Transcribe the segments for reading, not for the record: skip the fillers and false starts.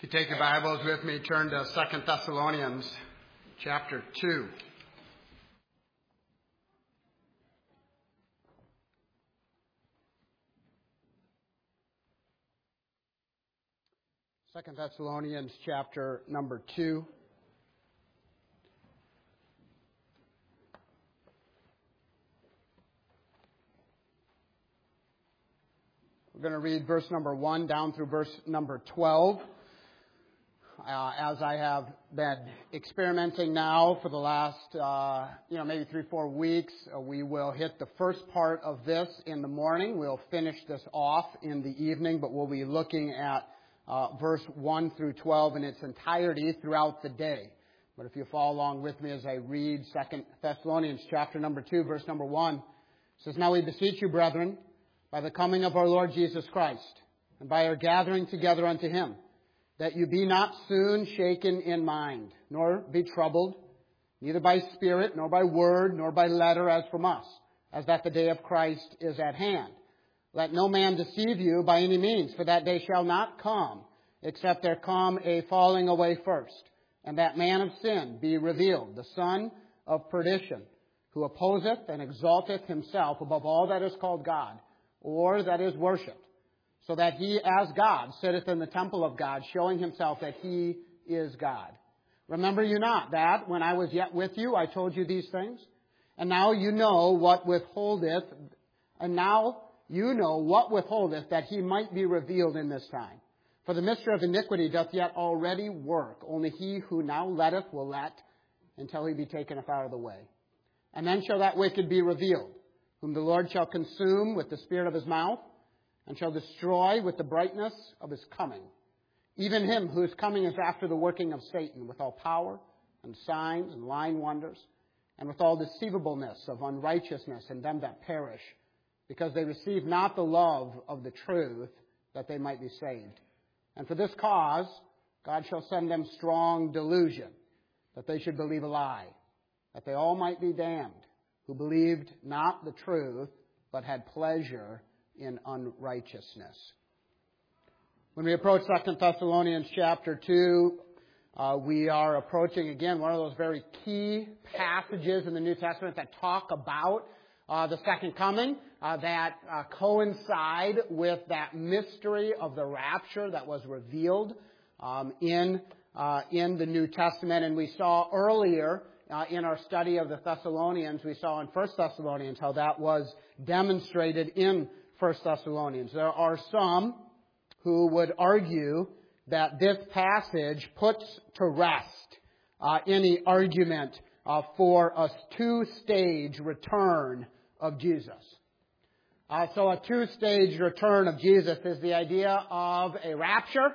If you take your Bibles with me, turn to 2 Thessalonians chapter 2. Second Thessalonians chapter number 2. We're going to read verse number 1 down through verse number 12. As I have been experimenting now for the last, maybe 3-4 weeks, we will hit the first part of this in the morning. We'll finish this off in the evening, but we'll be looking at verse 1 through 12 in its entirety throughout the day. But if you follow along with me as I read 2 Thessalonians chapter number 2, verse number 1, it says, "Now we beseech you, brethren, by the coming of our Lord Jesus Christ, and by our gathering together unto Him, that you be not soon shaken in mind, nor be troubled, neither by spirit, nor by word, nor by letter as from us, as that the day of Christ is at hand. Let no man deceive you by any means, for that day shall not come, except there come a falling away first, and that man of sin be revealed, the son of perdition, who opposeth and exalteth himself above all that is called God, or that is worshipped, so that he as God sitteth in the temple of God, showing himself that he is God. Remember you not that, when I was yet with you, I told you these things? And now you know what withholdeth, that he might be revealed in this time. For the mystery of iniquity doth yet already work. Only he who now letteth will let, until he be taken up out of the way. And then shall that wicked be revealed, whom the Lord shall consume with the spirit of his mouth, and shall destroy with the brightness of his coming. Even him whose coming is after the working of Satan, with all power and signs and lying wonders, and with all deceivableness of unrighteousness in them that perish, because they receive not the love of the truth, that they might be saved. And for this cause God shall send them strong delusion, that they should believe a lie, that they all might be damned, who believed not the truth, but had pleasure in unrighteousness." When we approach 2 Thessalonians chapter 2, we are approaching, again, one of those very key passages in the New Testament that talk about the second coming, that coincide with that mystery of the rapture that was revealed in the New Testament. And we saw earlier in our study of the Thessalonians, we saw in 1 Thessalonians how that was demonstrated in 1 Thessalonians. There are some who would argue that this passage puts to rest any argument for a two-stage return of Jesus. So a two-stage return of Jesus is the idea of a rapture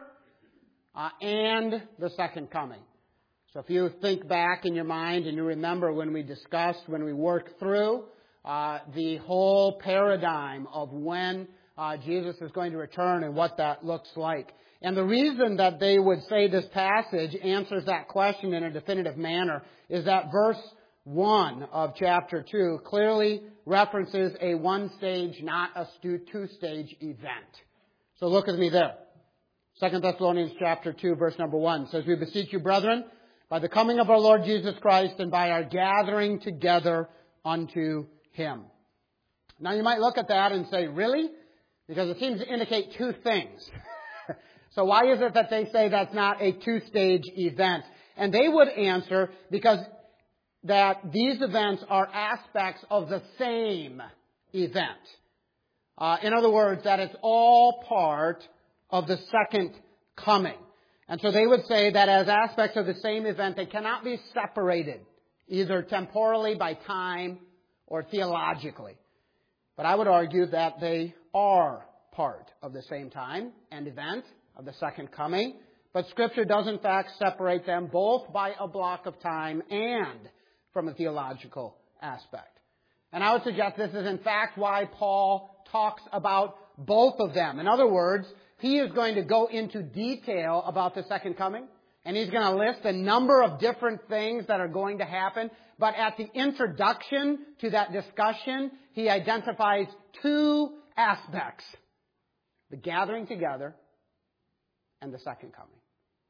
and the second coming. So if you think back in your mind and you remember when we worked through the whole paradigm of when Jesus is going to return and what that looks like. And the reason that they would say this passage answers that question in a definitive manner is that verse 1 of chapter 2 clearly references a one-stage, not a two-stage event. So look with me there. 2 Thessalonians chapter 2, verse number 1 says, "We beseech you, brethren, by the coming of our Lord Jesus Christ and by our gathering together unto Him." Now you might look at that and say, really? Because it seems to indicate two things. So why is it that they say that's not a two-stage event? And they would answer because that these events are aspects of the same event. In other words, that it's all part of the second coming. And so they would say that as aspects of the same event, they cannot be separated, either temporally by time or theologically. But I would argue that they are part of the same time and event of the second coming. But Scripture does in fact separate them both by a block of time and from a theological aspect. And I would suggest this is in fact why Paul talks about both of them. In other words, he is going to go into detail about the second coming, and he's going to list a number of different things that are going to happen. But at the introduction to that discussion, he identifies two aspects: the gathering together and the second coming.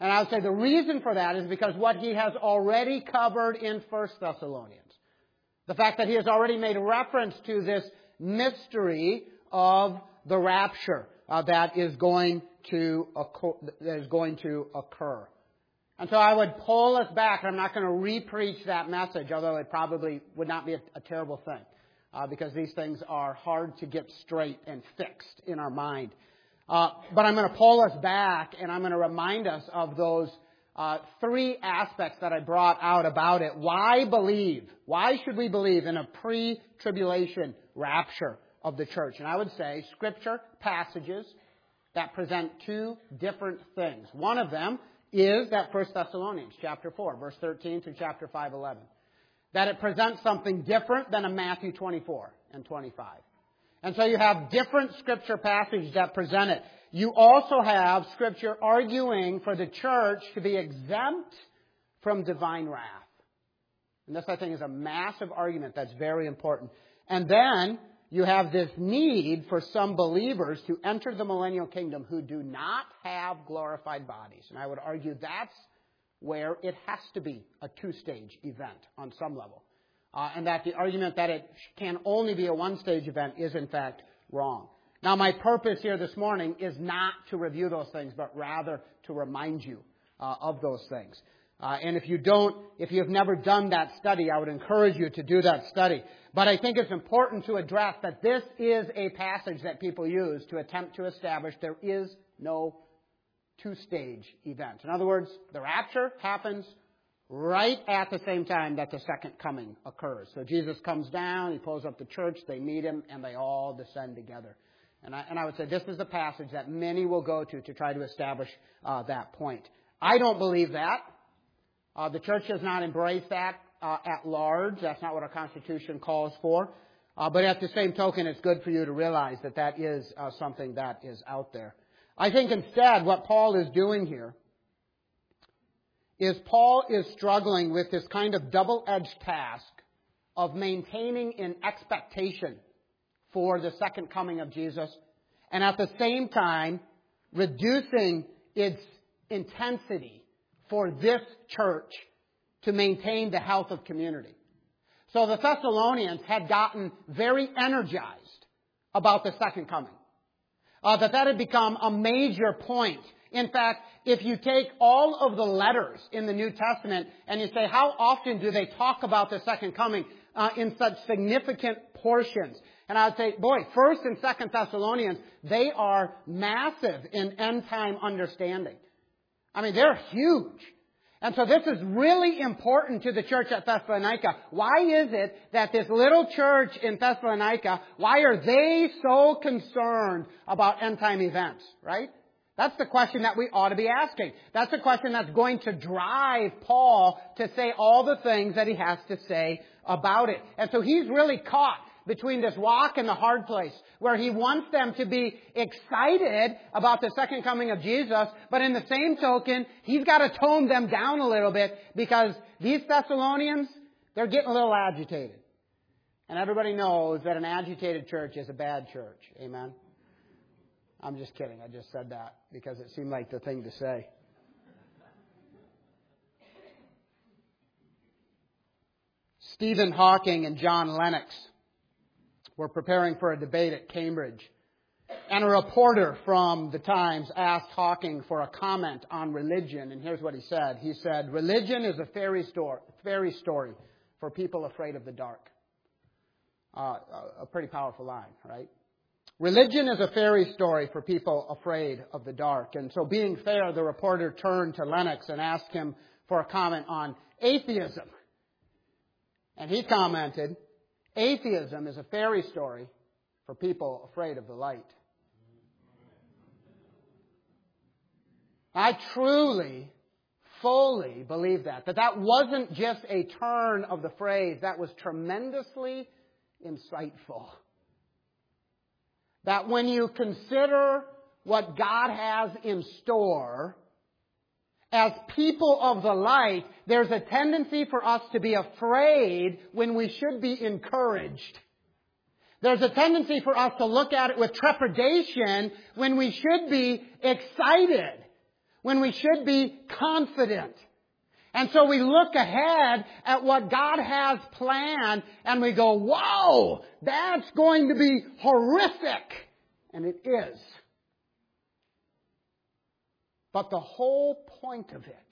And I would say the reason for that is because what he has already covered in 1 Thessalonians. The fact that he has already made reference to this mystery of the rapture that is going to occur. And so I would pull us back, and I'm not going to re-preach that message, although it probably would not be a terrible thing, because these things are hard to get straight and fixed in our mind. But I'm going to pull us back, and I'm going to remind us of those three aspects that I brought out about it. Why believe? Why should we believe in a pre-tribulation rapture of the church? And I would say Scripture passages that present two different things. One of them is that 1 Thessalonians chapter 4, verse 13 through chapter 5:11. That it presents something different than a Matthew 24 and 25. And so you have different Scripture passages that present it. You also have Scripture arguing for the church to be exempt from divine wrath. And this, I think, is a massive argument that's very important. And then you have this need for some believers to enter the millennial kingdom who do not have glorified bodies. And I would argue that's where it has to be a two-stage event on some level. And that the argument that it can only be a one-stage event is, in fact, wrong. Now, my purpose here this morning is not to review those things, but rather to remind you of those things. And if you have never done that study, I would encourage you to do that study. But I think it's important to address that this is a passage that people use to attempt to establish there is no two-stage event. In other words, the rapture happens right at the same time that the second coming occurs. So Jesus comes down, he pulls up the church, they meet him, and they all descend together. And I would say this is the passage that many will go to try to establish that point. I don't believe that. The church does not embrace that at large. That's not what our Constitution calls for. But at the same token, it's good for you to realize that that is something that is out there. I think instead what Paul is doing here is Paul is struggling with this kind of double-edged task of maintaining an expectation for the second coming of Jesus, and at the same time reducing its intensity for this church to maintain the health of community. So the Thessalonians had gotten very energized about the second coming. That had become a major point. In fact, if you take all of the letters in the New Testament and you say, how often do they talk about the second coming in such significant portions? And I would say, 1 and 2 Thessalonians, they are massive in end-time understanding. I mean, they're huge. And so this is really important to the church at Thessalonica. Why is it that this little church in Thessalonica, why are they so concerned about end-time events, right? That's the question that we ought to be asking. That's the question that's going to drive Paul to say all the things that he has to say about it. And so he's really caught between this rock and the hard place, where he wants them to be excited about the second coming of Jesus, but in the same token, he's got to tone them down a little bit, because these Thessalonians, they're getting a little agitated. And everybody knows that an agitated church is a bad church. Amen? I'm just kidding. I just said that because it seemed like the thing to say. Stephen Hawking and John Lennox were preparing for a debate at Cambridge. And a reporter from the Times asked Hawking for a comment on religion. And here's what he said. He said, "Religion is a fairy story for people afraid of the dark." A pretty powerful line, right? Religion is a fairy story for people afraid of the dark. And so, being fair, the reporter turned to Lennox and asked him for a comment on atheism. And he commented, "Atheism is a fairy story for people afraid of the light." I truly, fully believe that wasn't just a turn of the phrase, that was tremendously insightful. That when you consider what God has in store, as people of the light, there's a tendency for us to be afraid when we should be encouraged. There's a tendency for us to look at it with trepidation when we should be excited. when we should be confident. And so we look ahead at what God has planned and we go, whoa, that's going to be horrific. And it is. But the whole point of it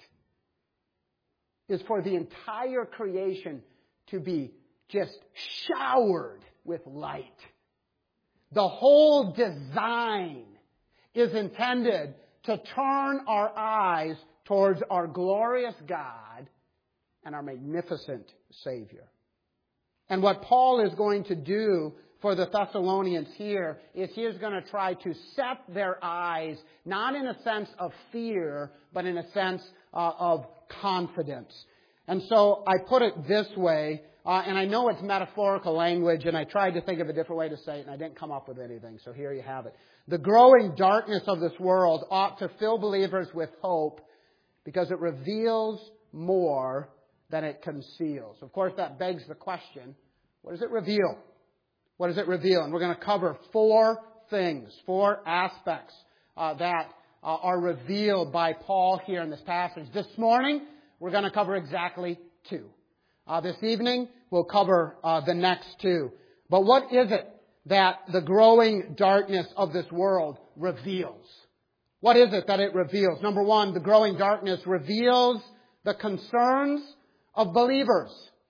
is for the entire creation to be just showered with light. The whole design is intended to turn our eyes towards our glorious God and our magnificent Savior. And what Paul is going to do for the Thessalonians here is he is going to try to set their eyes, not in a sense of fear, but in a sense of confidence. And so I put it this way, and I know it's metaphorical language, and I tried to think of a different way to say it, and I didn't come up with anything, so here you have it. The growing darkness of this world ought to fill believers with hope because it reveals more than it conceals. Of course, that begs the question, what does it reveal? What does it reveal? And we're going to cover four things, four aspects that are revealed by Paul here in this passage. This morning, we're going to cover exactly two. This evening, we'll cover the next two. But what is it that the growing darkness of this world reveals? What is it that it reveals? Number one, the growing darkness reveals the concerns of believers.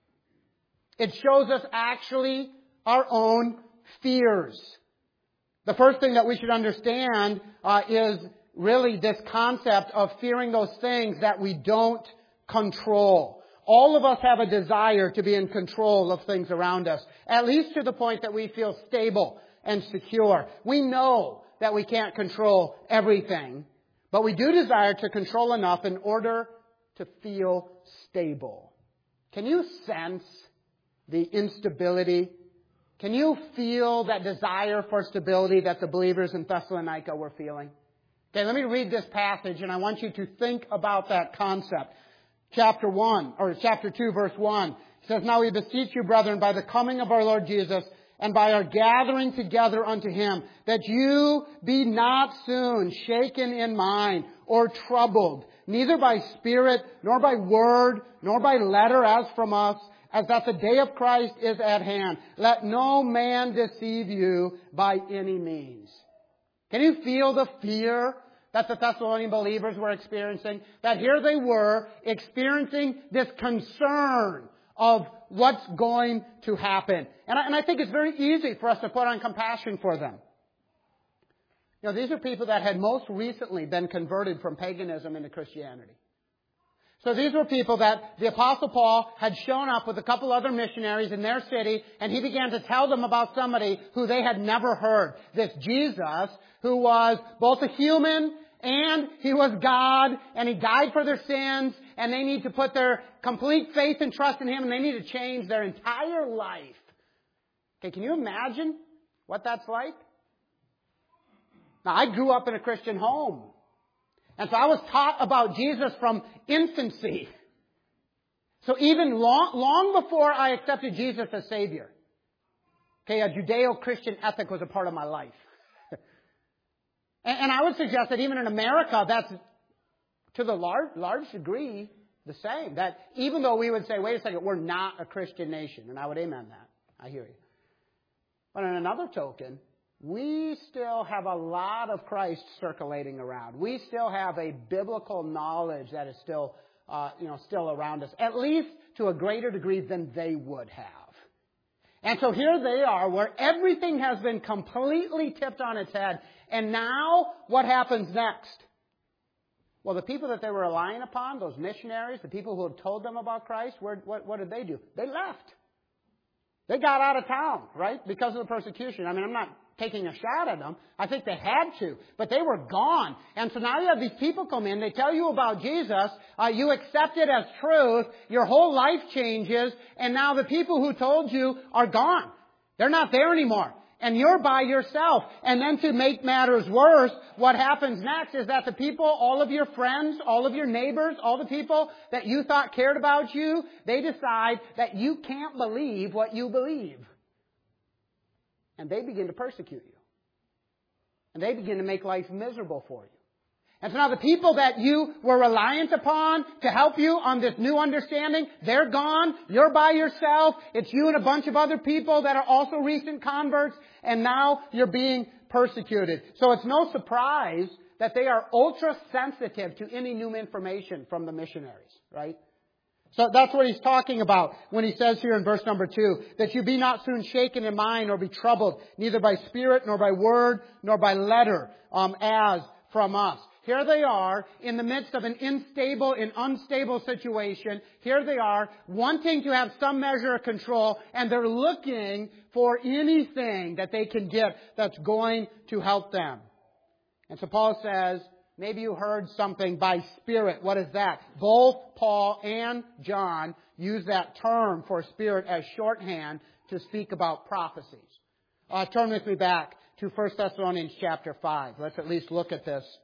It shows us actually our own fears. The first thing that we should understand is really this concept of fearing those things that we don't control. All of us have a desire to be in control of things around us, at least to the point that we feel stable and secure. We know that we can't control everything, but we do desire to control enough in order to feel stable. Can you sense the instability? Can you feel that desire for stability that the believers in Thessalonica were feeling? Okay, let me read this passage, and I want you to think about that concept. Chapter 2, verse 1 says, "Now we beseech you, brethren, by the coming of our Lord Jesus, and by our gathering together unto Him, that you be not soon shaken in mind or troubled, neither by spirit, nor by word, nor by letter as from us, as that the day of Christ is at hand. Let no man deceive you by any means." Can you feel the fear that the Thessalonian believers were experiencing? That here they were experiencing this concern of what's going to happen. And I think it's very easy for us to put on compassion for them. You know, these are people that had most recently been converted from paganism into Christianity. So these were people that the Apostle Paul had shown up with a couple other missionaries in their city, and he began to tell them about somebody who they had never heard. This Jesus, who was both a human and He was God, and He died for their sins, and they need to put their complete faith and trust in Him, and they need to change their entire life. Okay, can you imagine what that's like? Now, I grew up in a Christian home. And so I was taught about Jesus from infancy. So even long before I accepted Jesus as Savior, okay, a Judeo-Christian ethic was a part of my life. And I would suggest that even in America, that's to the large degree the same. That even though we would say, wait a second, we're not a Christian nation. And I would amen that. I hear you. But on another token, we still have a lot of Christ circulating around. We still have a biblical knowledge that is still around us, at least to a greater degree than they would have. And so here they are, where everything has been completely tipped on its head. And now, what happens next? Well, the people that they were relying upon, those missionaries, the people who had told them about Christ, what did they do? They left. They got out of town, right? Because of the persecution. I mean, I'm not taking a shot at them. I think they had to. But they were gone. And so now you have these people come in. They tell you about Jesus. You accept it as truth. Your whole life changes. And now the people who told you are gone. They're not there anymore. And you're by yourself. And then to make matters worse, what happens next is that the people, all of your friends, all of your neighbors, all the people that you thought cared about you, they decide that you can't believe what you believe. And they begin to persecute you. And they begin to make life miserable for you. And so now the people that you were reliant upon to help you on this new understanding, they're gone. You're by yourself. It's you and a bunch of other people that are also recent converts. And now you're being persecuted. So it's no surprise that they are ultra sensitive to any new information from the missionaries, right? So that's what he's talking about when he says here in verse number 2, that you be not soon shaken in mind nor be troubled, neither by spirit nor by word nor by letter, as from us. Here they are in the midst of an unstable and unstable situation. Here they are wanting to have some measure of control, and they're looking for anything that they can get that's going to help them. And so Paul says, maybe you heard something by spirit. What is that? Both Paul and John use that term for spirit as shorthand to speak about prophecies. Turn with me back to 1 Thessalonians chapter 5. Let's at least look at this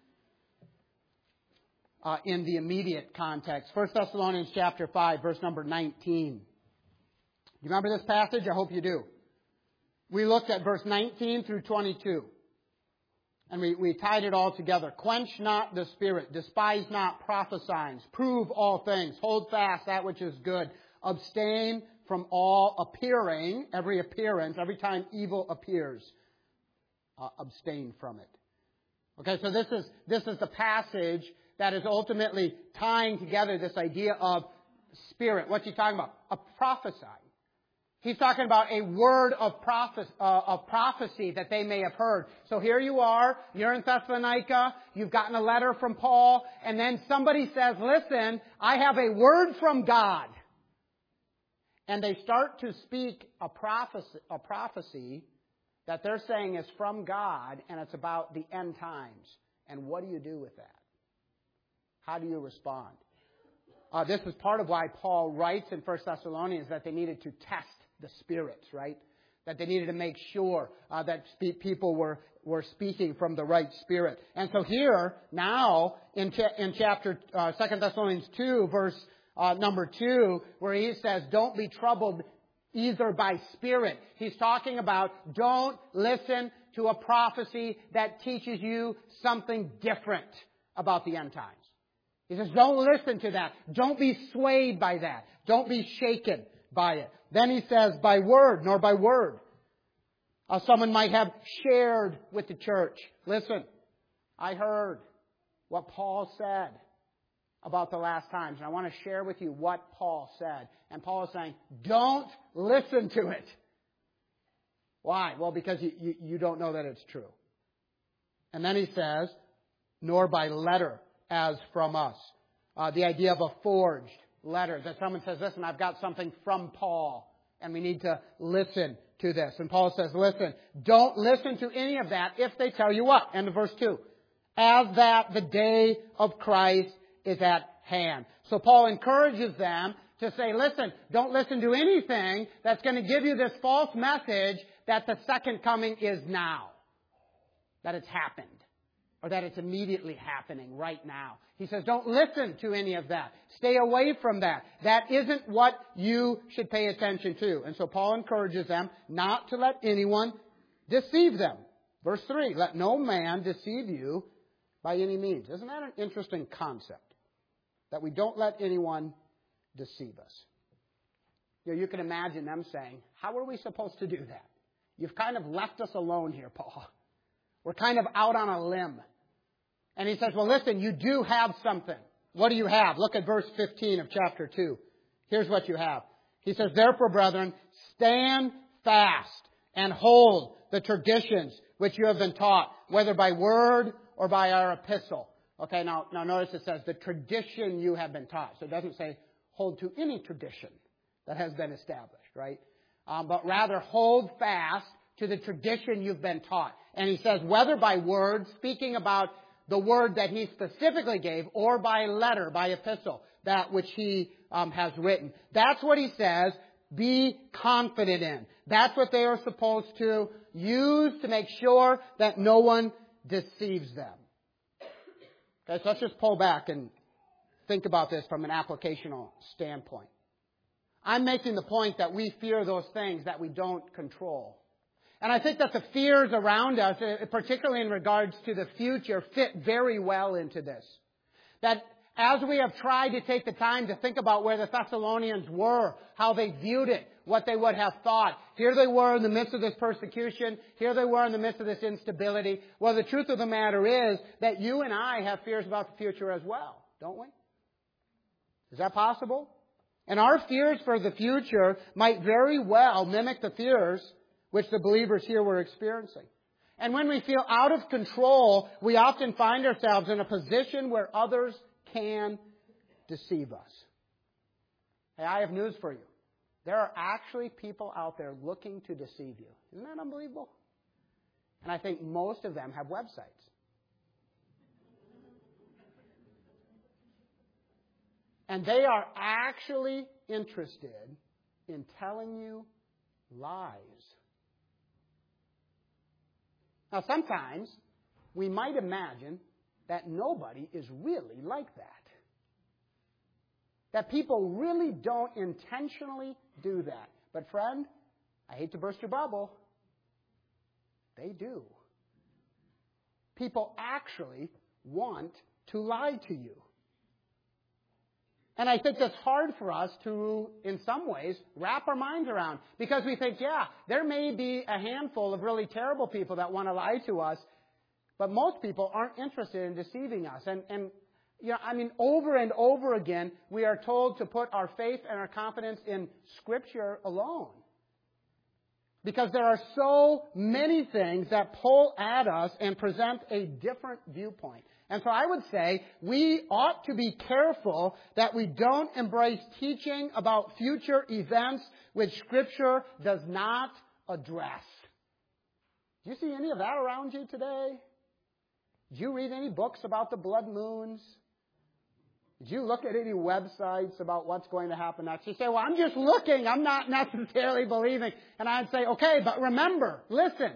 in the immediate context. 1 Thessalonians chapter 5, verse number 19. You remember this passage? I hope you do. We looked at verse 19 through 22. And we tied it all together. Quench not the spirit. Despise not prophesying. Prove all things. Hold fast that which is good. Abstain from all appearing, every appearance, every time evil appears. Abstain from it. Okay, so this is the passage that is ultimately tying together this idea of spirit. What's he talking about? A prophesying. He's talking about a word of prophecy that they may have heard. So here you are, you're in Thessalonica, you've gotten a letter from Paul, and then somebody says, listen, I have a word from God. And they start to speak a prophecy that they're saying is from God, and it's about the end times. And what do you do with that? How do you respond? This is part of why Paul writes in 1 Thessalonians that they needed to test the spirits, right? That they needed to make sure that people were speaking from the right spirit. And so here, now, in chapter 2 Thessalonians 2, verse number 2, where he says, don't be troubled either by spirit. He's talking about don't listen to a prophecy that teaches you something different about the end times. He says, don't listen to that. Don't be swayed by that. Don't be shaken by it. Then he says, by word, nor by word. Someone might have shared with the church. Listen, I heard what Paul said about the last times. And I want to share with you what Paul said. And Paul is saying, don't listen to it. Why? Well, because you don't know that it's true. And then he says, nor by letter, as from us. The idea of a forged letter, that someone says, listen, I've got something from Paul, and we need to listen to this. And Paul says, listen, don't listen to any of that if they tell you what? End of verse 2. As that the day of Christ is at hand. So Paul encourages them to say, listen, don't listen to anything that's going to give you this false message that the second coming is now. That it's happened. Or that it's immediately happening right now. He says, don't listen to any of that. Stay away from that. That isn't what you should pay attention to. And so Paul encourages them not to let anyone deceive them. Verse 3, let no man deceive you by any means. Isn't that an interesting concept? That we don't let anyone deceive us. You can imagine them saying, how are we supposed to do that? You've kind of left us alone here, Paul. We're kind of out on a limb. And he says, well, listen, you do have something. What do you have? Look at verse 15 of chapter 2. Here's what you have. He says, therefore, brethren, stand fast and hold the traditions which you have been taught, whether by word or by our epistle. Okay, now notice it says the tradition you have been taught. So it doesn't say hold to any tradition that has been established, right? But rather hold fast to the tradition you've been taught. And he says, whether by word, speaking about the word that he specifically gave, or by letter, by epistle, that which he has written. That's what he says, be confident in. That's what they are supposed to use to make sure that no one deceives them. Okay, so let's just pull back and think about this from an applicational standpoint. I'm making the point that we fear those things that we don't control. And I think that the fears around us, particularly in regards to the future, fit very well into this. That as we have tried to take the time to think about where the Thessalonians were, how they viewed it, what they would have thought. Here they were in the midst of this persecution. Here they were in the midst of this instability. Well, the truth of the matter is that you and I have fears about the future as well, don't we? Is that possible? And our fears for the future might very well mimic the fears which the believers here were experiencing. And when we feel out of control, we often find ourselves in a position where others can deceive us. Hey, I have news for you. There are actually people out there looking to deceive you. Isn't that unbelievable? And I think most of them have websites. And they are actually interested in telling you lies. Now, sometimes we might imagine that nobody is really like that. That people really don't intentionally do that. But friend, I hate to burst your bubble. They do. People actually want to lie to you. And I think that's hard for us to, in some ways, wrap our minds around. Because we think, yeah, there may be a handful of really terrible people that want to lie to us, but most people aren't interested in deceiving us. And you know, I mean, over and over again, we are told to put our faith and our confidence in Scripture alone. Because there are so many things that pull at us and present a different viewpoint. And so I would say we ought to be careful that we don't embrace teaching about future events which Scripture does not address. Do you see any of that around you today? Did you read any books about the blood moons? Did you look at any websites about what's going to happen next? You say, well, I'm just looking. I'm not necessarily believing. And I'd say, okay, but remember, listen.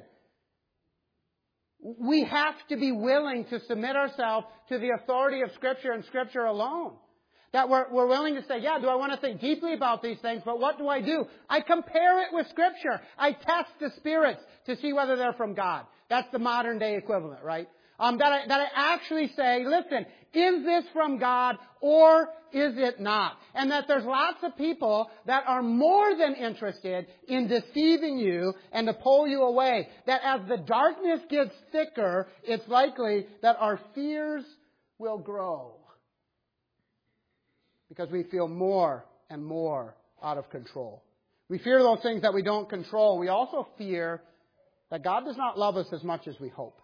We have to be willing to submit ourselves to the authority of Scripture and Scripture alone. That we're willing to say, yeah, do I want to think deeply about these things? But what do? I compare it with Scripture. I test the spirits to see whether they're from God. That's the modern day equivalent, right? That I actually say, listen, is this from God or is it not? And that there's lots of people that are more than interested in deceiving you and to pull you away. That as the darkness gets thicker, it's likely that our fears will grow. Because we feel more and more out of control. We fear those things that we don't control. We also fear that God does not love us as much as we hope.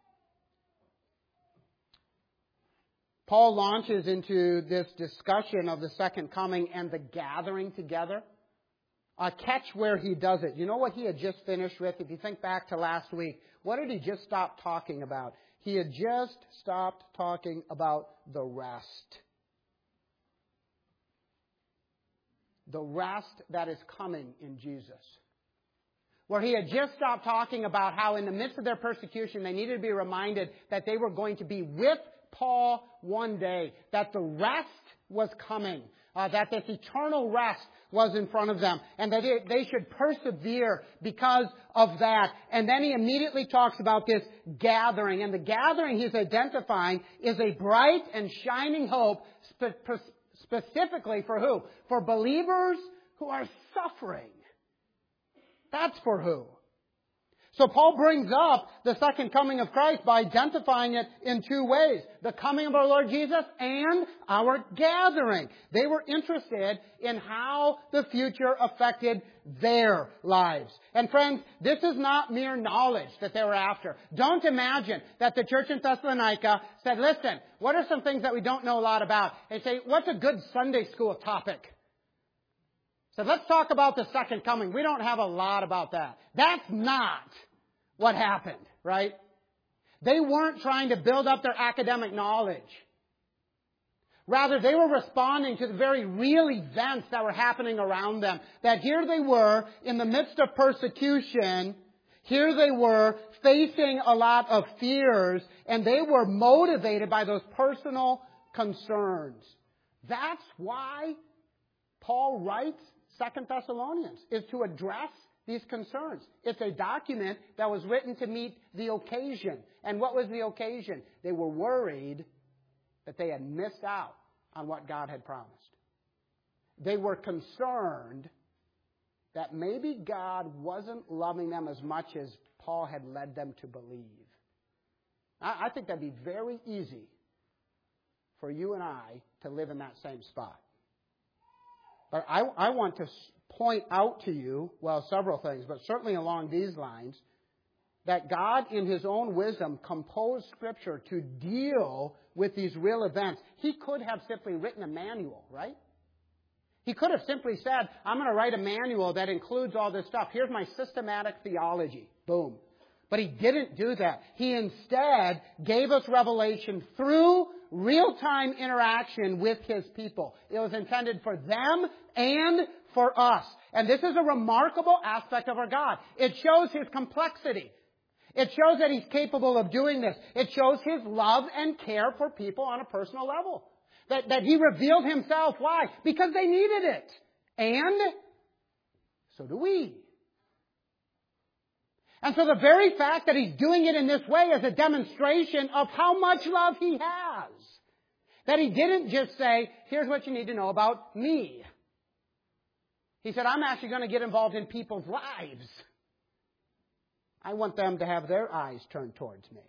Paul launches into this discussion of the second coming and the gathering together. Catch where he does it. You know what he had just finished with? If you think back to last week, what did he just stop talking about? He had just stopped talking about the rest. The rest that is coming in Jesus. Where he had just stopped talking about how in the midst of their persecution they needed to be reminded that they were going to be with Paul one day, that the rest was coming, that this eternal rest was in front of them, and that they should persevere because of that. And then he immediately talks about this gathering, and the gathering he's identifying is a bright and shining hope, specifically for who? For believers who are suffering. That's for who? So Paul brings up the second coming of Christ by identifying it in two ways. The coming of our Lord Jesus and our gathering. They were interested in how the future affected their lives. And friends, this is not mere knowledge that they were after. Don't imagine that the church in Thessalonica said, listen, what are some things that we don't know a lot about? They say, what's a good Sunday school topic? So let's talk about the second coming. We don't have a lot about that. That's not what happened, right? They weren't trying to build up their academic knowledge. Rather, they were responding to the very real events that were happening around them. That here they were in the midst of persecution. Here they were facing a lot of fears, and they were motivated by those personal concerns. That's why Paul writes 2 Thessalonians, is to address these concerns. It's a document that was written to meet the occasion. And what was the occasion? They were worried that they had missed out on what God had promised. They were concerned that maybe God wasn't loving them as much as Paul had led them to believe. I think that'd be very easy for you and I to live in that same spot. But I want to point out to you, well, several things, but certainly along these lines, that God, in His own wisdom, composed Scripture to deal with these real events. He could have simply written a manual, right? He could have simply said, I'm going to write a manual that includes all this stuff. Here's my systematic theology. Boom. But He didn't do that. He instead gave us revelation through real-time interaction with His people. It was intended for them and for us. And this is a remarkable aspect of our God. It shows His complexity. It shows that He's capable of doing this. It shows His love and care for people on a personal level. That He revealed Himself. Why? Because they needed it. And so do we. And so the very fact that He's doing it in this way is a demonstration of how much love He has. That He didn't just say, here's what you need to know about me. He said, I'm actually going to get involved in people's lives. I want them to have their eyes turned towards me.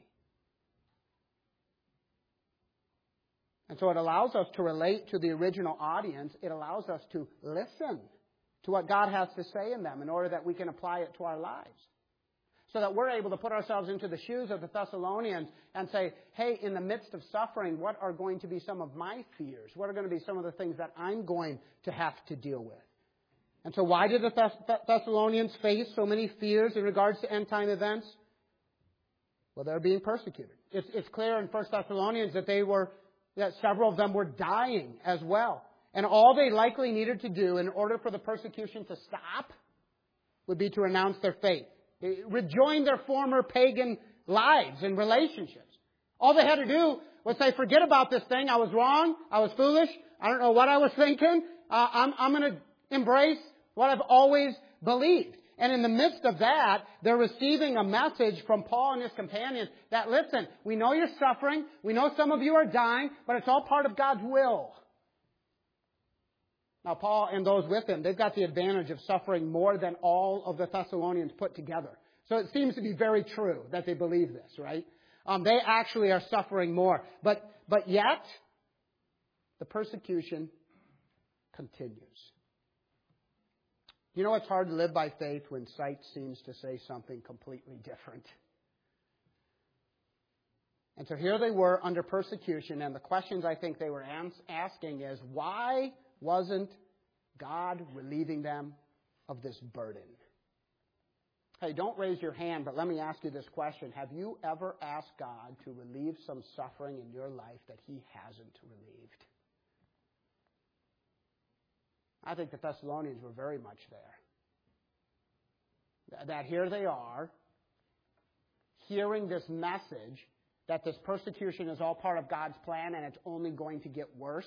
And so it allows us to relate to the original audience. It allows us to listen to what God has to say in them in order that we can apply it to our lives. So that we're able to put ourselves into the shoes of the Thessalonians and say, hey, in the midst of suffering, what are going to be some of my fears? What are going to be some of the things that I'm going to have to deal with? And so why did the Thessalonians face so many fears in regards to end-time events? Well, they're being persecuted. It's clear in 1 Thessalonians that several of them were dying as well. And all they likely needed to do in order for the persecution to stop would be to announce their faith. Rejoin their former pagan lives and relationships. All they had to do was say, forget about this thing. I was wrong. I was foolish. I don't know what I was thinking. I'm going to embrace what I've always believed. And in the midst of that, they're receiving a message from Paul and his companions that, listen, we know you're suffering. We know some of you are dying, but it's all part of God's will. Now, Paul and those with him, they've got the advantage of suffering more than all of the Thessalonians put together. So it seems to be very true that they believe this, right? They actually are suffering more. But yet, the persecution continues. You know, it's hard to live by faith when sight seems to say something completely different. And so here they were under persecution, and the questions I think they were asking is, why wasn't God relieving them of this burden? Hey, don't raise your hand, but let me ask you this question. Have you ever asked God to relieve some suffering in your life that He hasn't relieved? I think the Thessalonians were very much there. That here they are, hearing this message that this persecution is all part of God's plan and it's only going to get worse.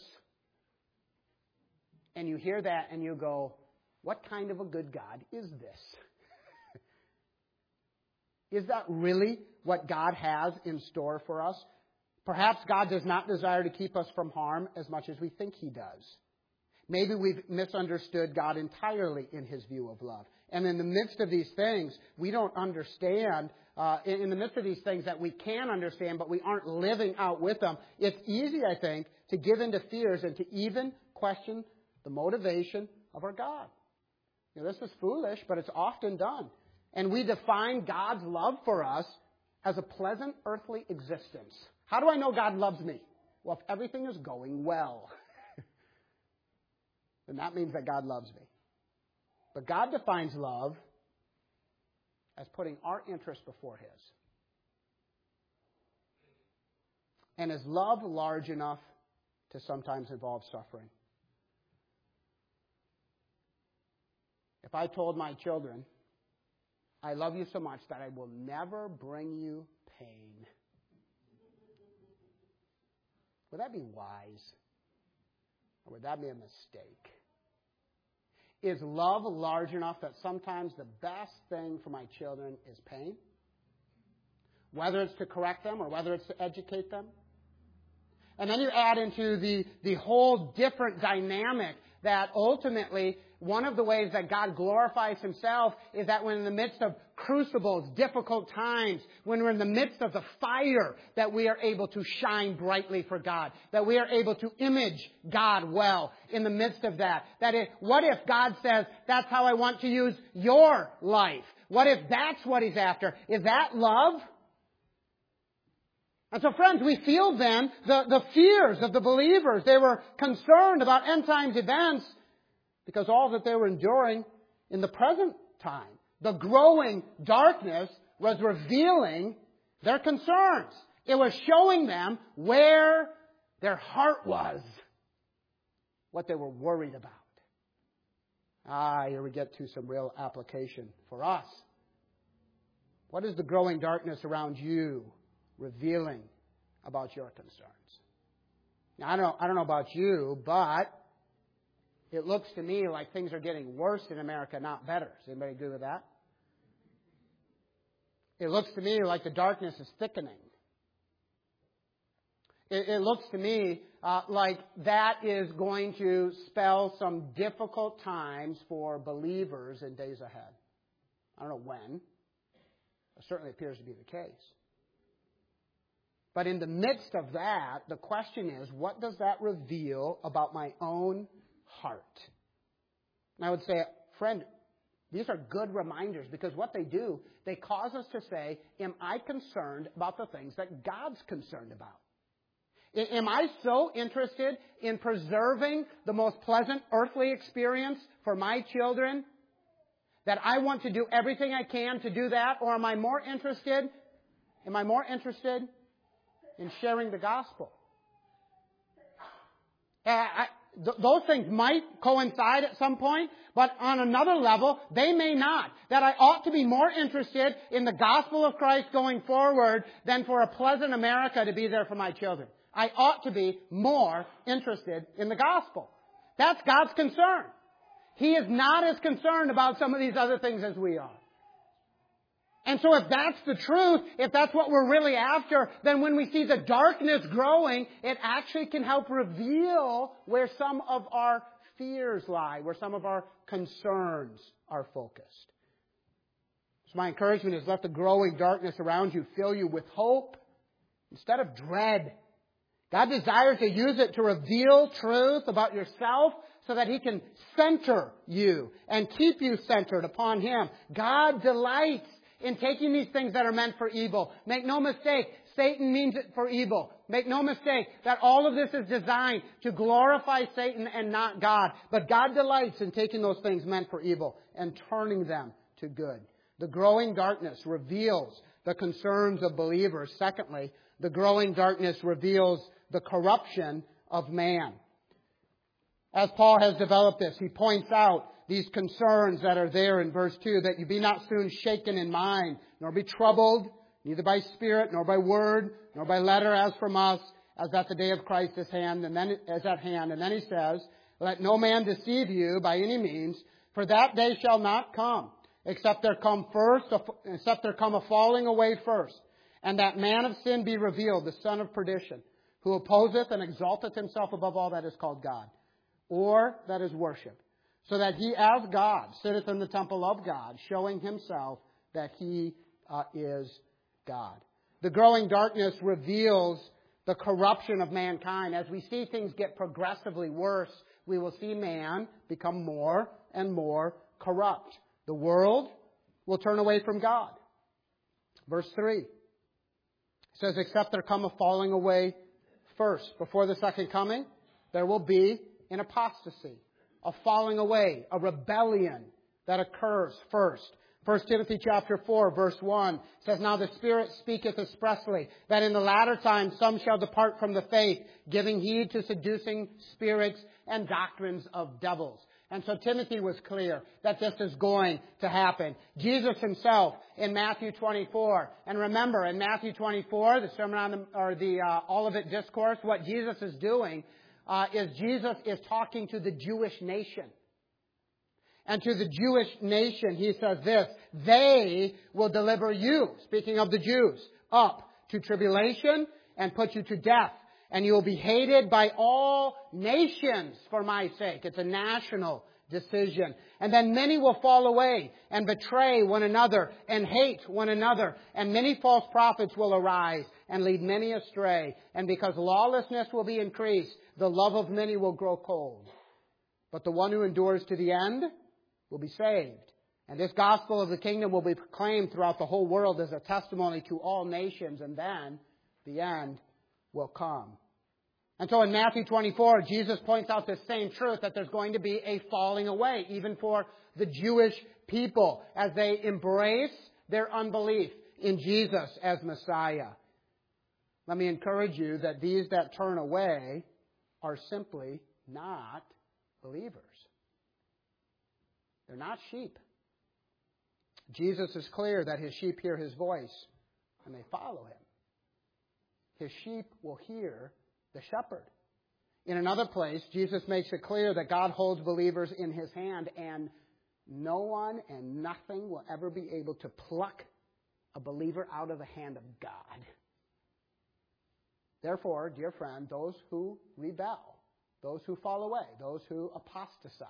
And you hear that and you go, what kind of a good God is this? Is that really what God has in store for us? Perhaps God does not desire to keep us from harm as much as we think He does. Maybe we've misunderstood God entirely in His view of love. And in the midst of these things, we don't understand, in the midst of these things that we can understand, but we aren't living out with them, it's easy, I think, to give into fears and to even question the motivation of our God. You know, this is foolish, but it's often done. And we define God's love for us as a pleasant earthly existence. How do I know God loves me? Well, if everything is going well, then that means that God loves me. But God defines love as putting our interest before His. And is love large enough to sometimes involve suffering? If I told my children, I love you so much that I will never bring you pain, would that be wise? Or would that be a mistake? Is love large enough that sometimes the best thing for my children is pain? Whether it's to correct them or whether it's to educate them. And then you add into the whole different dynamic that ultimately one of the ways that God glorifies Himself is that when in the midst of crucibles, difficult times, when we're in the midst of the fire, that we are able to shine brightly for God. That we are able to image God well in the midst of that. What if God says, that's how I want to use your life? What if that's what He's after? Is that love? And so, friends, we feel then the fears of the believers. They were concerned about end times events because all that they were enduring in the present time, the growing darkness, was revealing their concerns. It was showing them where their heart was, what they were worried about. Here we get to some real application for us. What is the growing darkness around you revealing about your concerns? Now, I don't know about you, but it looks to me like things are getting worse in America, not better. Does anybody agree with that? It looks to me like the darkness is thickening. It looks to me like that is going to spell some difficult times for believers in days ahead. I don't know when. It certainly appears to be the case. But in the midst of that, the question is, what does that reveal about my own heart? And I would say, friend, these are good reminders because what they do, they cause us to say, am I concerned about the things that God's concerned about? Am I so interested in preserving the most pleasant earthly experience for my children that I want to do everything I can to do that? Or am I more interested in sharing the gospel? Those things might coincide at some point, but on another level, they may not. That I ought to be more interested in the gospel of Christ going forward than for a pleasant America to be there for my children. I ought to be more interested in the gospel. That's God's concern. He is not as concerned about some of these other things as we are. And so if that's the truth, if that's what we're really after, then when we see the darkness growing, it actually can help reveal where some of our fears lie, where some of our concerns are focused. So my encouragement is let the growing darkness around you fill you with hope instead of dread. God desires to use it to reveal truth about yourself so that He can center you and keep you centered upon Him. God delights in taking these things that are meant for evil. Make no mistake, Satan means it for evil. Make no mistake that all of this is designed to glorify Satan and not God. But God delights in taking those things meant for evil and turning them to good. The growing darkness reveals the concerns of believers. Secondly, the growing darkness reveals the corruption of man. As Paul has developed this, he points out these concerns that are there in verse 2, that you be not soon shaken in mind, nor be troubled, neither by spirit, nor by word, nor by letter as from us, as that the day of Christ is at hand. And then he says, let no man deceive you by any means, for that day shall not come, except there come a falling away first, and that man of sin be revealed, the son of perdition, who opposeth and exalteth himself above all that is called God, or that is worship, so that he as God sitteth in the temple of God, showing himself that he is God. The growing darkness reveals the corruption of mankind. As we see things get progressively worse, we will see man become more and more corrupt. The world will turn away from God. Verse 3 says, except there come a falling away first. Before the second coming, there will be an apostasy, a falling away, a rebellion that occurs first. 1 Timothy chapter 4, verse 1 says, now the Spirit speaketh expressly, that in the latter times some shall depart from the faith, giving heed to seducing spirits and doctrines of devils. And so Timothy was clear that this is going to happen. Jesus himself in Matthew 24, and remember in Matthew 24, the Sermon on the Olivet Discourse, what Jesus is doing is Jesus is talking to the Jewish nation. And to the Jewish nation, he says this, they will deliver you, speaking of the Jews, up to tribulation and put you to death. And you will be hated by all nations for my sake. It's a national decision. And then many will fall away and betray one another and hate one another. And many false prophets will arise and lead many astray. And because lawlessness will be increased, the love of many will grow cold. But the one who endures to the end will be saved. And this gospel of the kingdom will be proclaimed throughout the whole world as a testimony to all nations. And then the end will come. And so in Matthew 24, Jesus points out this same truth, that there's going to be a falling away, even for the Jewish people, as they embrace their unbelief in Jesus as Messiah. Let me encourage you that these that turn away are simply not believers. They're not sheep. Jesus is clear that His sheep hear His voice and they follow Him. His sheep will hear the shepherd. In another place, Jesus makes it clear that God holds believers in His hand, and no one and nothing will ever be able to pluck a believer out of the hand of God. Therefore, dear friend, those who rebel, those who fall away, those who apostatize,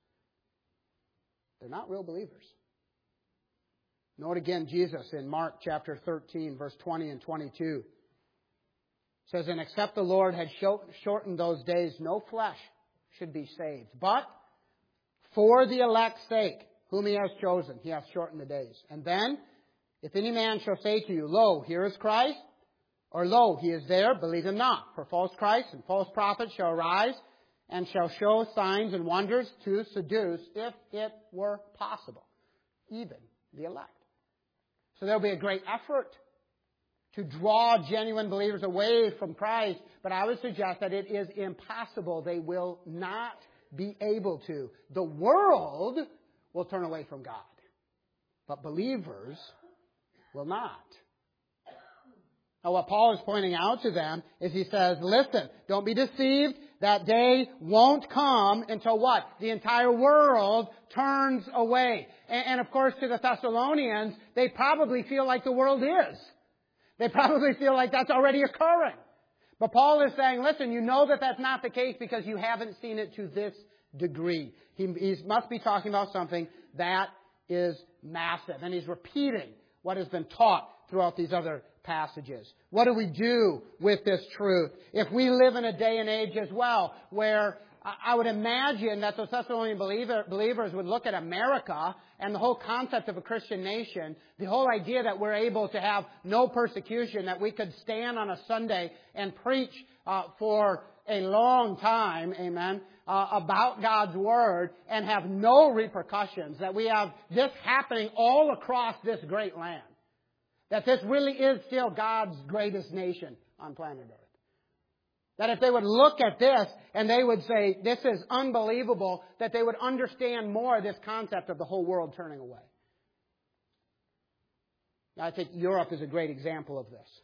they're not real believers. Note again Jesus in Mark chapter 13, verse 20 and 22. It says, and except the Lord had shortened those days, no flesh should be saved. But for the elect's sake, whom He has chosen, He hath shortened the days. And then, if any man shall say to you, lo, here is Christ, or lo, He is there, believe him not. For false Christs and false prophets shall arise, and shall show signs and wonders to seduce, if it were possible, even the elect. So there will be a great effort to draw genuine believers away from Christ, but I would suggest that it is impossible. They will not be able to. The world will turn away from God, but believers will not. Now, what Paul is pointing out to them is he says, listen, don't be deceived. That day won't come until what? The entire world turns away. And of course, to the Thessalonians, they probably feel like the world is. They probably feel like that's already occurring. But Paul is saying, listen, you know that that's not the case because you haven't seen it to this degree. He must be talking about something that is massive. And he's repeating what has been taught throughout these other passages. What do we do with this truth? If we live in a day and age as well where I would imagine that those Thessalonian believers would look at America and the whole concept of a Christian nation, the whole idea that we're able to have no persecution, that we could stand on a Sunday and preach for a long time, amen, about God's Word and have no repercussions, that we have this happening all across this great land. That this really is still God's greatest nation on planet Earth. That if they would look at this and they would say, this is unbelievable, that they would understand more this concept of the whole world turning away. Now, I think Europe is a great example of this.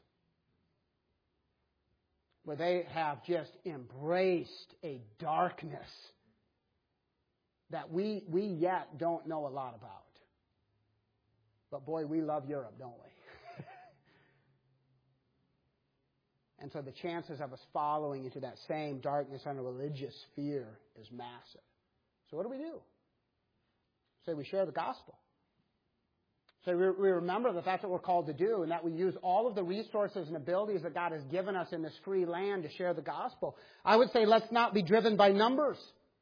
Where they have just embraced a darkness that we yet don't know a lot about. But boy, we love Europe, don't we? And so the chances of us following into that same darkness on a religious sphere is massive. So what do? Say we share the gospel. Say we remember that that's what we're called to do, and that we use all of the resources and abilities that God has given us in this free land to share the gospel. I would say let's not be driven by numbers.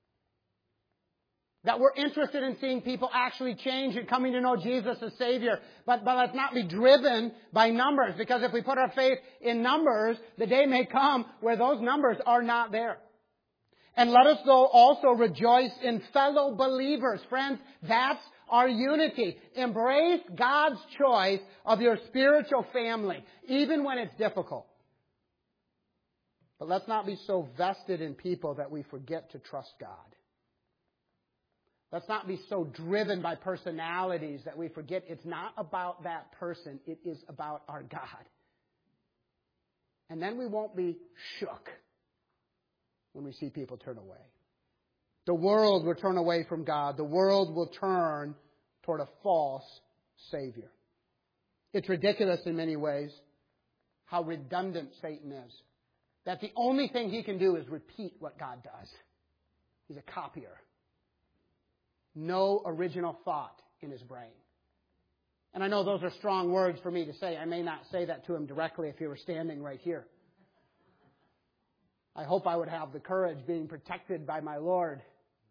That we're interested in seeing people actually change and coming to know Jesus as Savior. But let's not be driven by numbers. Because if we put our faith in numbers, the day may come where those numbers are not there. And let us though also rejoice in fellow believers. Friends, that's our unity. Embrace God's choice of your spiritual family, even when it's difficult. But let's not be so vested in people that we forget to trust God. Let's not be so driven by personalities that we forget it's not about that person. It is about our God. And then we won't be shook when we see people turn away. The world will turn away from God. The world will turn toward a false Savior. It's ridiculous in many ways how redundant Satan is. That the only thing he can do is repeat what God does. He's a copier. No original thought in his brain. And I know those are strong words for me to say. I may not say that to him directly if he were standing right here. I hope I would have the courage being protected by my Lord.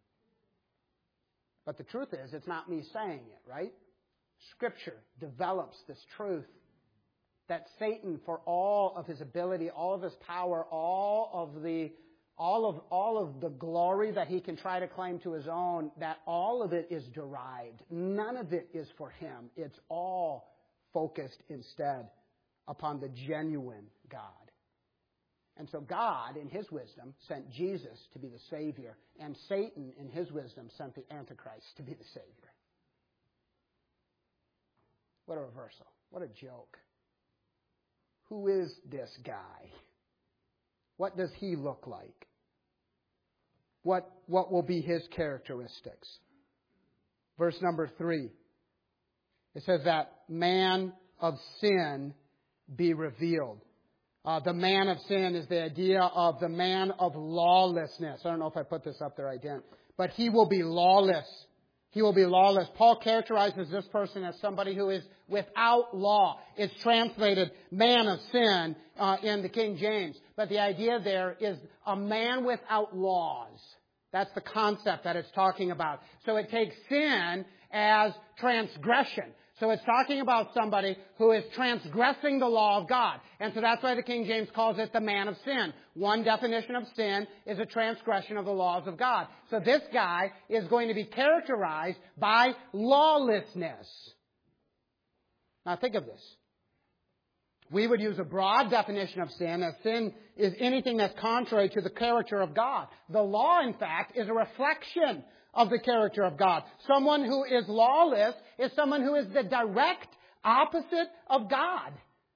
But the truth is, it's not me saying it, right? Scripture develops this truth that Satan, for all of his ability, all of his power, all of the glory that he can try to claim to his own, that all of it is derived. None of it is for him. It's all focused instead upon the genuine God. And so God, in His wisdom, sent Jesus to be the Savior, and Satan, in his wisdom, sent the Antichrist to be the Savior. What a reversal. What a joke. Who is this guy? What does he look like? What will be his characteristics? Verse number 3. It says that man of sin be revealed. The man of sin is the idea of the man of lawlessness. I don't know if I put this up there, I didn't. But he will be lawless. He will be lawless. Paul characterizes this person as somebody who is without law. It's translated man of sin in the King James. But the idea there is a man without laws. That's the concept that it's talking about. So it takes sin as transgression. So it's talking about somebody who is transgressing the law of God. And so that's why the King James calls it the man of sin. One definition of sin is a transgression of the laws of God. So this guy is going to be characterized by lawlessness. Now think of this. We would use a broad definition of sin, as sin is anything that's contrary to the character of God. The law, in fact, is a reflection of the character of God. Someone who is lawless is someone who is the direct opposite of God.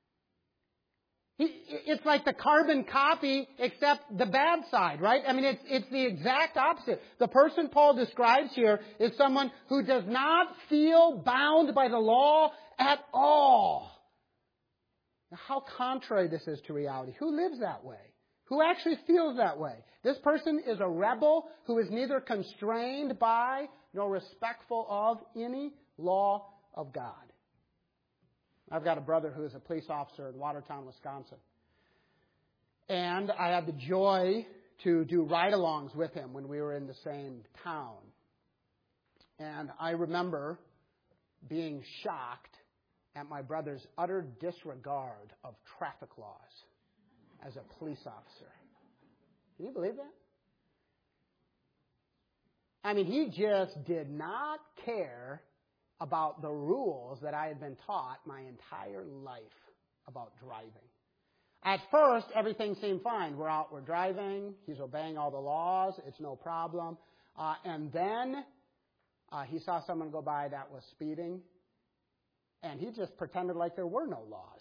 It's like the carbon copy except the bad side, right? I mean, it's the exact opposite. The person Paul describes here is someone who does not feel bound by the law at all. Now, how contrary this is to reality. Who lives that way? Who actually feels that way? This person is a rebel who is neither constrained by nor respectful of any law of God. I've got a brother who is a police officer in Watertown, Wisconsin. And I had the joy to do ride-alongs with him when we were in the same town. And I remember being shocked at my brother's utter disregard of traffic laws as a police officer. Can you believe that? I mean, he just did not care about the rules that I had been taught my entire life about driving. At first, everything seemed fine. We're out, we're driving. He's obeying all the laws. It's no problem. And then he saw someone go by that was speeding, and he just pretended like there were no laws.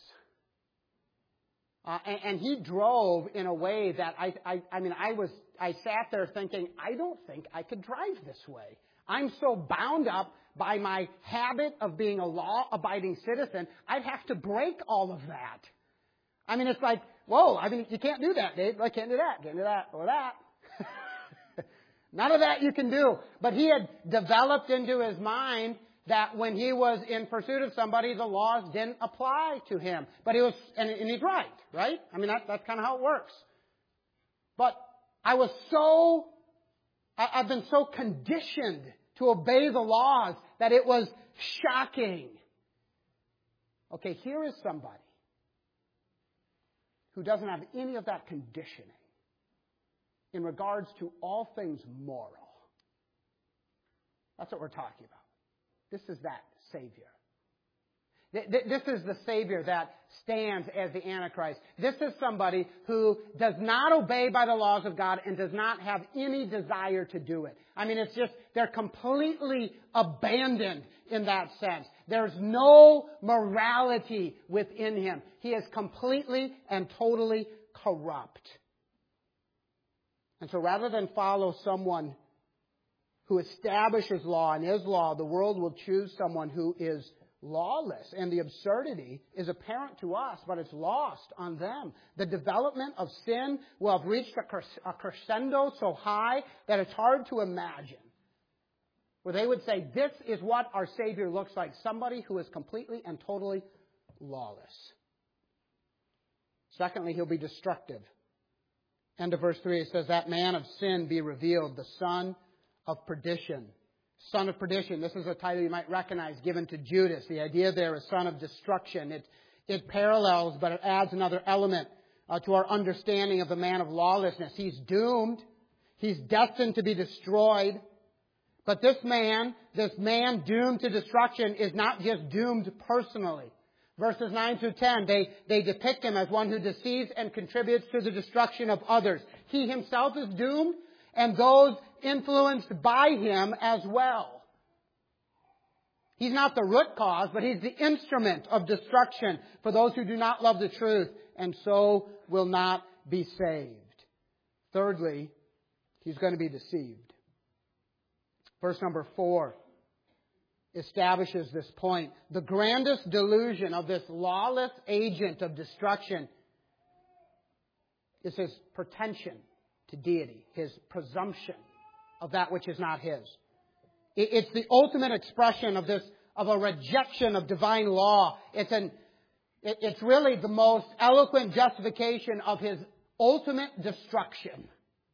And he drove in a way that I sat there thinking, I don't think I could drive this way. I'm so bound up by my habit of being a law-abiding citizen, I'd have to break all of that. I mean, it's like, whoa, I mean, you can't do that, Dave. I can't do that, can't do that, or that. None of that you can do. But he had developed into his mind that when he was in pursuit of somebody, the laws didn't apply to him. But he was, and he's right? I mean, that's kind of how it works. But I've been so conditioned to obey the laws that it was shocking. Okay, here is somebody who doesn't have any of that conditioning in regards to all things moral. That's what we're talking about. This is that Savior. This is the Savior that stands as the Antichrist. This is somebody who does not obey by the laws of God and does not have any desire to do it. I mean, it's just, they're completely abandoned in that sense. There's no morality within him. He is completely and totally corrupt. And so rather than follow someone who establishes law and is law, the world will choose someone who is lawless. And the absurdity is apparent to us, but it's lost on them. The development of sin will have reached a crescendo so high that it's hard to imagine. Where they would say, this is what our Savior looks like. Somebody who is completely and totally lawless. Secondly, he'll be destructive. End of verse 3, it says, that man of sin be revealed, the son of perdition. Son of perdition. This is a title you might recognize given to Judas. The idea there is son of destruction. It parallels, but it adds another element to our understanding of the man of lawlessness. He's doomed. He's destined to be destroyed. But this man doomed to destruction is not just doomed personally. Verses 9 through 10, they depict him as one who deceives and contributes to the destruction of others. He himself is doomed, and those influenced by him as well. He's not the root cause, but he's the instrument of destruction for those who do not love the truth, and so will not be saved. Thirdly, he's going to be deceived. Verse number 4 establishes this point. The grandest delusion of this lawless agent of destruction is his pretension to deity, his presumption of that which is not his. It's the ultimate expression of a rejection of divine law. It's really the most eloquent justification of his ultimate destruction.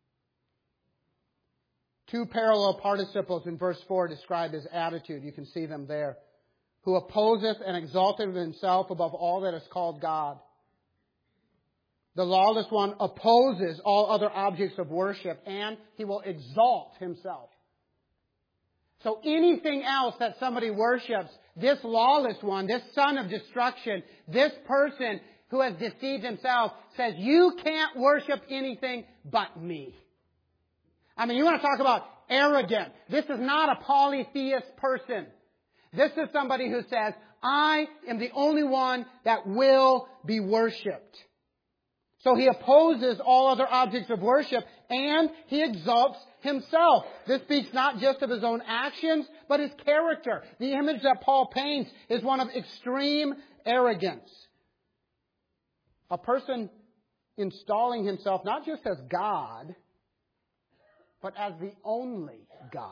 Two parallel participles in verse 4 describe his attitude. You can see them there. Who opposeth and exalteth himself above all that is called God. The lawless one opposes all other objects of worship, and he will exalt himself. So anything else that somebody worships, this lawless one, this son of destruction, this person who has deceived himself, says, you can't worship anything but me. I mean, you want to talk about arrogant. This is not a polytheist person. This is somebody who says, I am the only one that will be worshipped. So he opposes all other objects of worship, and he exalts himself. This speaks not just of his own actions, but his character. The image that Paul paints is one of extreme arrogance. A person installing himself not just as God, but as the only God.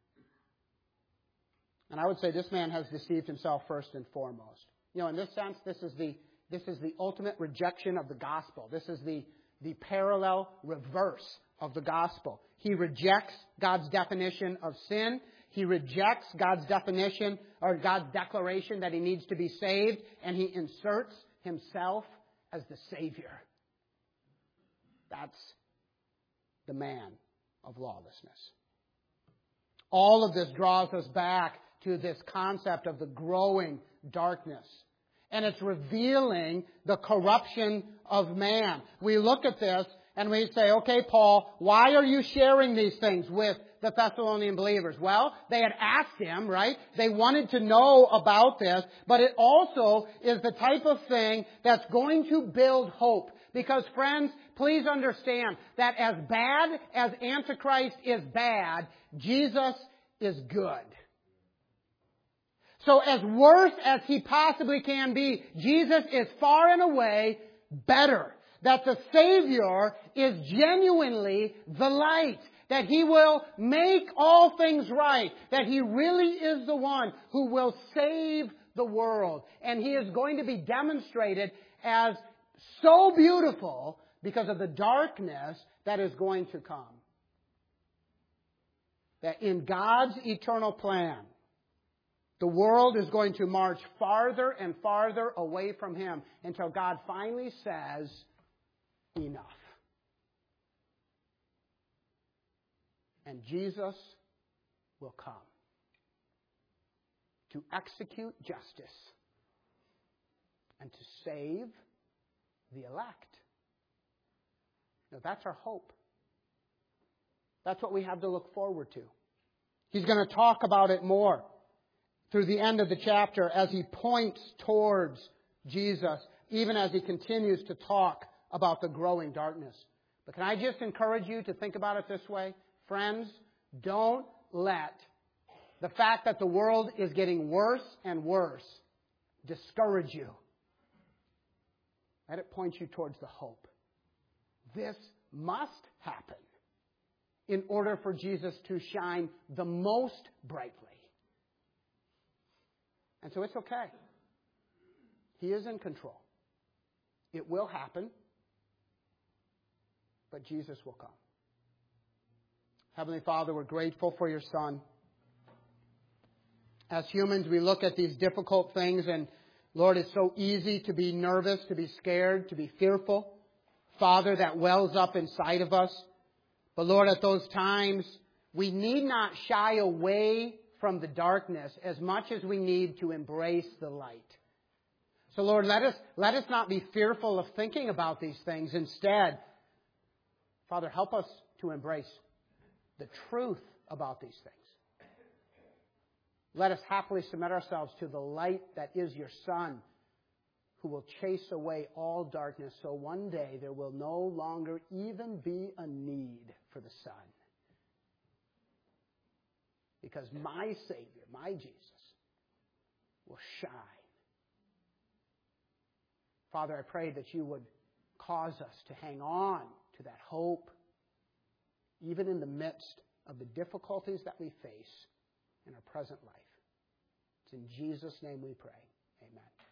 And I would say this man has deceived himself first and foremost. You know, in this sense, this is the ultimate rejection of the gospel. This is the parallel reverse of the gospel. He rejects God's definition of sin. He rejects God's definition or God's declaration that he needs to be saved, and he inserts himself as the Savior. That's the man of lawlessness. All of this draws us back to this concept of the growing darkness. And it's revealing the corruption of man. We look at this and we say, okay, Paul, why are you sharing these things with the Thessalonian believers? Well, they had asked him, right? They wanted to know about this, but it also is the type of thing that's going to build hope. Because, friends, please understand that as bad as Antichrist is bad, Jesus is good. So as worse as he possibly can be, Jesus is far and away better. That the Savior is genuinely the light. That He will make all things right. That He really is the one who will save the world. And He is going to be demonstrated as so beautiful because of the darkness that is going to come. That in God's eternal plan, the world is going to march farther and farther away from Him until God finally says, enough. And Jesus will come to execute justice and to save the elect. Now that's our hope. That's what we have to look forward to. He's going to talk about it more through the end of the chapter as he points towards Jesus, even as he continues to talk about the growing darkness. But can I just encourage you to think about it this way? Friends, don't let the fact that the world is getting worse and worse discourage you. Let it point you towards the hope. This must happen in order for Jesus to shine the most brightly. And so it's okay. He is in control. It will happen, but Jesus will come. Heavenly Father, we're grateful for your Son. As humans, we look at these difficult things, and Lord, it's so easy to be nervous, to be scared, to be fearful. Father, that wells up inside of us. But Lord, at those times, we need not shy away from the darkness as much as we need to embrace the light. So Lord, let us not be fearful of thinking about these things. Instead, Father, help us to embrace the truth about these things. Let us happily submit ourselves to the light that is your Son, who will chase away all darkness, so one day there will no longer even be a need for the sun. Because my Savior, my Jesus, will shine. Father, I pray that you would cause us to hang on to that hope, even in the midst of the difficulties that we face in our present life. It's in Jesus' name we pray. Amen.